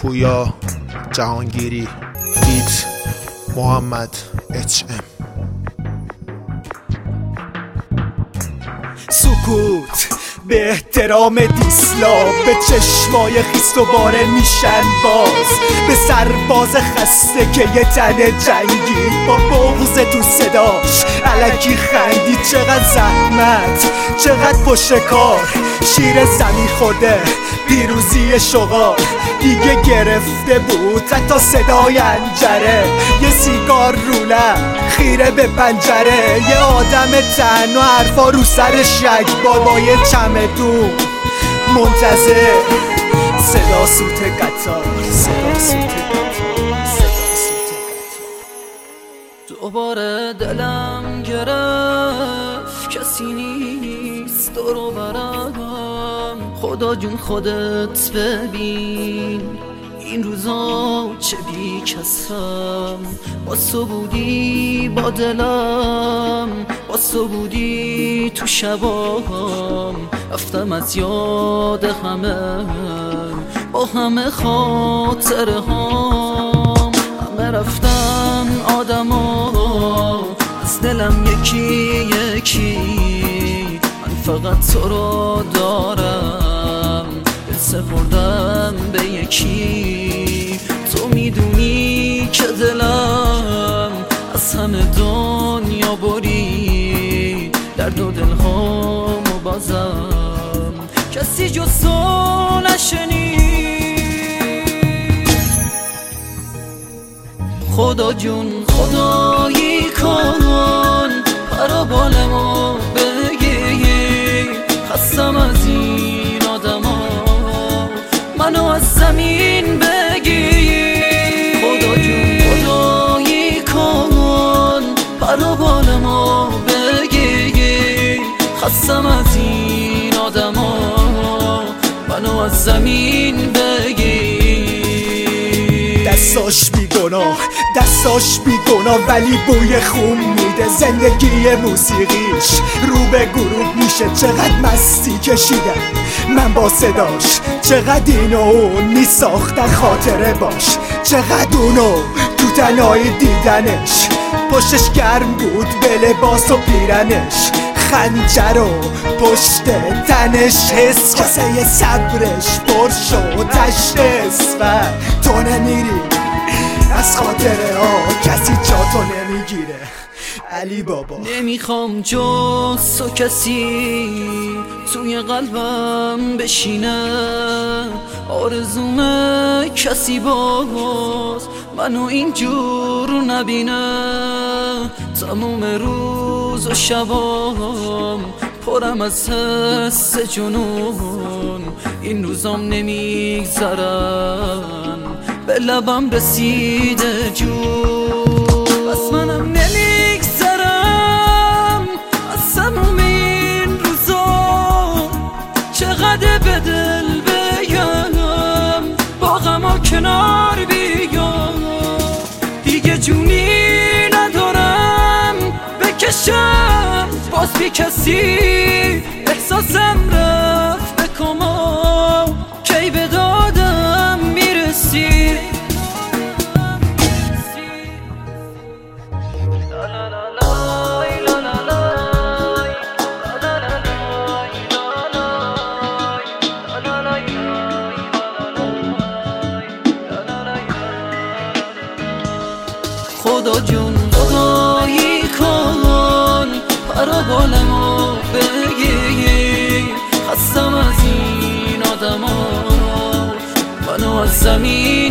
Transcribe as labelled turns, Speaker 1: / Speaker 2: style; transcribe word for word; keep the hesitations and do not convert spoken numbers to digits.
Speaker 1: پویا جهانگیری، بیت محمد اچ ام.
Speaker 2: سکوت به احترام دیسلا، به چشمای خیس دوباره میشن باز، به سرباز خسته که یه تن جنگی با بغض تو صداش الکی خندی. چقدر زحمت، چقدر پشت کار، شیر زمین خورده پیروزی شغال دیگه گرفته بود حتی صدای انجره. یه سیگار رو لب خیره به پنجره، یه آدم تن و حرفا رو سر شک بابای چمدون منتظر صدا سوت قطار، صدا سوت قطار، صدا سوت قطار.
Speaker 3: دوباره دلم گرفت کسی نیست دور و برم، خدا جون خودت ببین این روزا چه بی کسم. با تو بودی با دلم، با تو بودی تو شبام، رفتم از یاد همه با همه خاطره هام. همه رفتن آدما از دلم یکی یکی، من فقط تو رو دارم دل سپردم به یکی. تو میدونی که دلم از همه دنیا بری، درد و دلهامو بازم کسی جز تو نشنید. خدا جون خدایی کن پرابالمو بگی، خستم از این آدما منو از زمین بگی. خدا جون خدایی کن پرابالمو بگی، خستم از این آدما منو از زمین بگی.
Speaker 2: دستاش بی گناه، دستاش بی گناه ولی بوی خون میده. زندگی موسیقیش رو به غروب میشه. چقدر مستی کشیدم من با صداش، چقدر اینو اون میساختن خاطره باش، چقدر اونو تو تنهایی دیدنش. پشتش گرم بود به لباس و پیرنش، خنجر و پشت تنش حس کاسه صبرش پر شد تشت اسفر. تو نمیری از خاطره ها، کسی جا تو نمیگیره علی بابا.
Speaker 3: نمیخوام جز تو کسی توی قلبم بشینه، آرزومه کسی باز منو اینجور نبینه. تموم روز و شبام پرم از حس جنون، این روزام نمیگذرن به لبم رسیده جون. بس منم نمیگذرم از تموم این روزا، چقدر به دل بگم با غما کنار بیام. دیگه جونی ندارم بکشم باز بی کسی، احساسم رفت به کما کی به دادم میرسی. خدا جون خدایی کن پرابالمو بگی، خستم از این آدما منو از زمین